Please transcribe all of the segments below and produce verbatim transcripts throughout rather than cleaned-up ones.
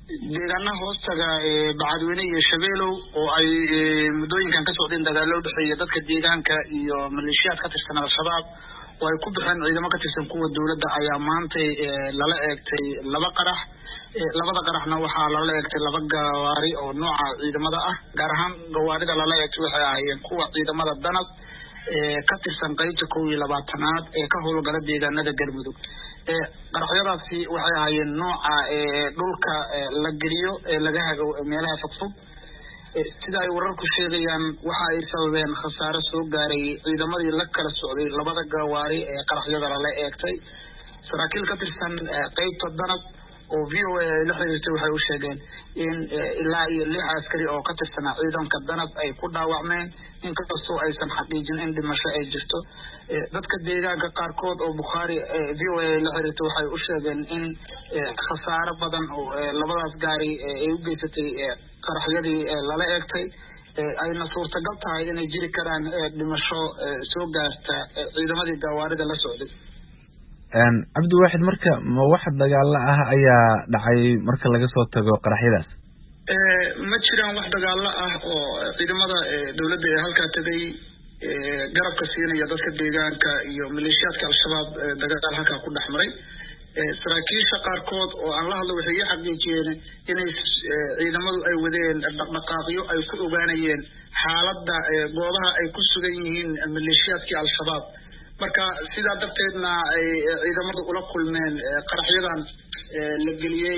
deegaanaha hoostaga bacadweyne iyo shabeelow oo ay muddooyinkan ka socdeen dagaalo u dhexeeya dadka deegaanka iyo maleeshiyaad ka tirsan al-shabaab oo ay ku baxeen ciidamo ka tirsan kuwa dowladda ayaa maantay lala eegtay laba qarax labada qaraxna waxaa lala eegtay laba gawaari oo nooca ciidamada ah gaar ahaan gawaarida lala eegtay waxay ahaayeen kuwa ciidamada danab ka tirsan qaybta kow iyo labaatanaad ee ka howlgala deegaanada galmudug qaraxyadaasi waxay ahaayeen nooca dhulka la geliyo ee laga hago meelaha fogfog sida ay wararku sheegayaan waxa ay sababeen khasaare soo gaaray ciidamadii la kala socday labada gawaari ee qaraxyada lala eegtay saraakiil ka tirsan qaybta danab oo v o a ay la xiriirtay waxay u sheegeen in ilaa iyo lix askari oo ka tirsanaa ciidanka danab ay ku dhaawacmeen inkastoo aysan xaqiijin in dhimasho ay jirto dadka deegaanka qaarkood oo Bukhari v o a la xiriirtay waxay u sheegeen in khasaare badan oo labadaas gaari ay u geysatay qaraxyadii lala eegtay ayna suurtagal tahay inay jiri karaan dhimasho soo gaarta ciidamadii gawaarida la socday cabdi waaxid marka ma wax dagaalo ah ayaa dhacay marka laga soo tago qaraxyadaas ma jiraan wax dagaalo ah oo ciidamada dowladda ee halkaa tagay garabka siinaya dadka deegaanka iyo maleeshiyaadka al-shabaab dagaal halkaa ku dhex maray saraakiisha qaarkood oo aan la hadlo waxay xaqiijiyeen inay ciidamadu ay wadeen dhaqdhaqaaqyo ay ku ogaanayeen xaaladda goobaha ay ku sugan yihiin maleeshiyaadkii al-shabaab marka sidaa darteedna ay ciidamadu ula kulmeen qaraxyadan la geliyey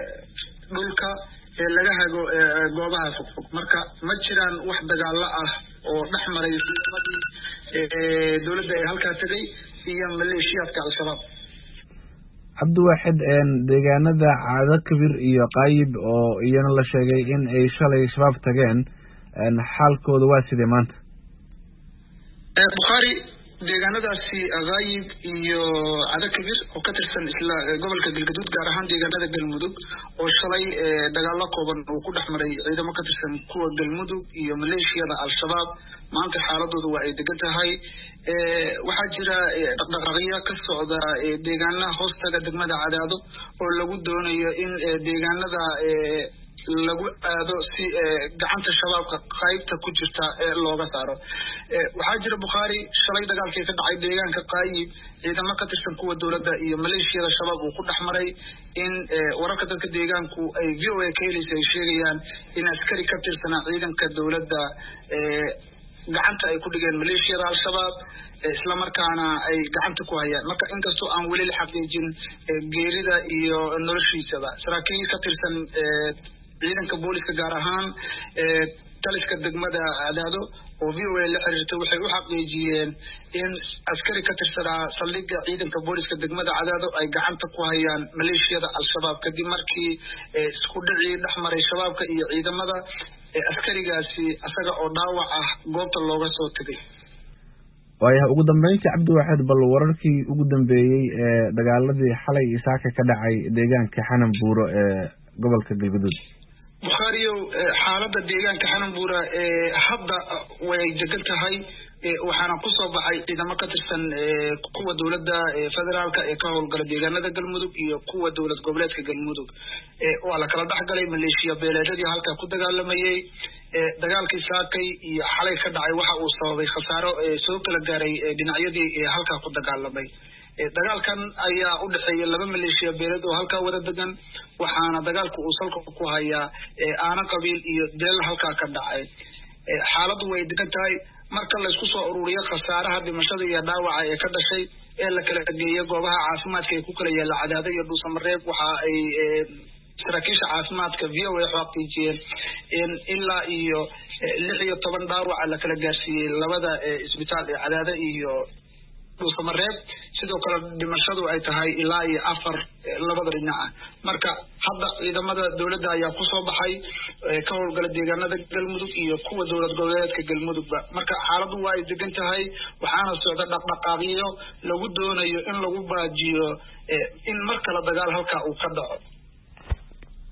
dhulka ee laga hago goobaha fogfog marka ma jiraan wax dagaalo ah oo dhex maray ciidamadii dowladda ee halkaa tagay iyo maleeshiyaadka al-shabaab cabdiwaaxid deegaanada caado kabir iyo qaayib oo iyana la sheegay in ay shalay shabaab tageen xaalkooda waa sidee maanta Bukhari deegaanadaasi qaayib iyo caado kabir oo ka tirsan isla gobolka galgaduud gaar ahaan deegaanada galmudug oo shalay dagaalo kooban oo ku dhex maray ciidamo ka tirsan kuwa galmudug iyo maleeshiyada al-shabaab maanta xaaladoodu waa ay degan tahay waxaa jira dhaqdhaqaaqyo ka socda deegaanaha hoostaga degmada Cadaado oo lagu doonayo in deegaanada lagu aado si gacanta shabaabka qaybta ku jirta ee looga saaro waxaa jira Bukhari shalay dagaalkii ka dhacay deegaanka qaayib ciidamo ka tirsan kuwa dowladda iyo maleeshiyada shabaab uu ku dhex maray in wararka dadka deegaanku ay v o a ka helaysa ay sheegayaan in askari ka tirsanaa ciidanka dowladda gacanta ay ku dhigeen maleeshiyada al-shabaab isla markaana ay gacanta ku hayaan marka inkastoo aan weli la xaqiijin geerida iyo noloshiisaba saraakiil ka tirsan ciidanka booliska gaar ahaan taliska degmada Cadaado oo v o a la xiriirtay waxay u xaqiijiyeen in askari ka tirsanaa saldhigga ciidanka booliska degmada Cadaado ay gacanta ku hayaan maleeshiyada al-shabaab kadib markii isku dhicii dhex maray shabaabka iyo ciidamada askarigaasi asaga oo dhaawac ah goobta looga soo tagay waayaha ugu dambeyntii cabdiwaaxid bal wararkii ugu dambeeyey ee dagaaladii xalay isaaka ka dhacay deegaanka xanan buuro ee gobolka galgaduud Bukhariyow xaaladda deegaanka xanan buura ee hadda way degan tahay waxaana ku soo baxay ciidamo ka tirsan kuwa dowladda federaalka ee ka howlgala deegaanada galmudug iyo kuwa dowlad goboleedka galmudug waa la kala dhexgalay maleeshiya beeleedyadii halkaa ku dagaalamayay dagaalkii saakay iyo xalay ka dhacay waxa uu sababay khasaaro soo kala gaaray dhinacyadii halkaa ku dagaalamay dagaalkan ayaa u dhexeeya laba maleeshiya beeleed oo halkaa wada degan waxaana dagaalku uu salka ku hayaa aana qabiil iyo deel halkaa ka dhacay xaaladdu way degan tahay marka la isku soo ururiyo khasaaraha dhimashada iyo dhaawaca ee ka dhashay ee la kala geeyo goobaha caafimaadka ee ku kala yaala Cadaado iyo Dhuusamareeb waxa ay saraakiisha caafimaadka v o a xaqiijiyeen in ilaa iyo lix iyo toban dhaawac la kala gaarsiiyay labada isbitaal ee Cadaado iyo Dhuusamareeb sidoo kale dhimashadu ay tahay ilaa iyo afar labada dhinac marka hadda ciidamada dowladda ayaa ku soo baxay ka howlgala deegaanada galmudug iyo kuwa dowlad goboleedka galmudugba marka xaaladdu waa ay degan tahay waxaana socda dhaqdhaqaaqyo lagu doonayo in lagu baajiyo in mar kale dagaal halkaa uu ka dhaco